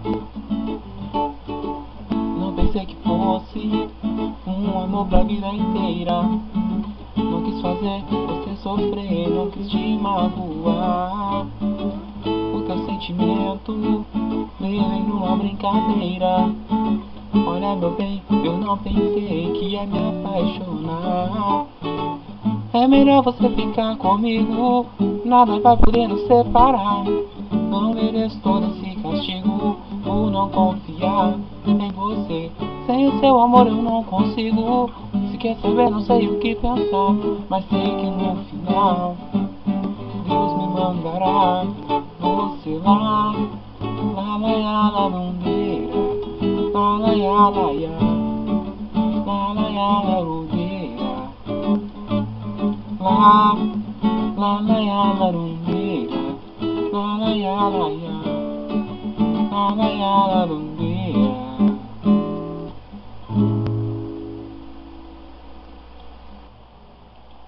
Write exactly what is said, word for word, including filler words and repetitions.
Não pensei que fosse um amor pra vida inteira. Não quis fazer você sofrer, não quis te magoar. O teu sentimento levei numa brincadeira. Olha meu bem, eu não pensei que ia me apaixonar. É melhor você ficar comigo, nada vai poder nos separar. Não mereço todo esse castigo por não confiar em você. Sem o seu amor eu não consigo. Se quer saber, não sei o que pensar, mas sei que no final Deus me mandará você lá. Lá, lá, lá, lá, lundeira. Lá, lá, lá, lá, lá. Lá, lá, lá, lá, lundeira. Lá, lá, lá, lá, lá, lundeira. La la ya la ya, la la ya la la.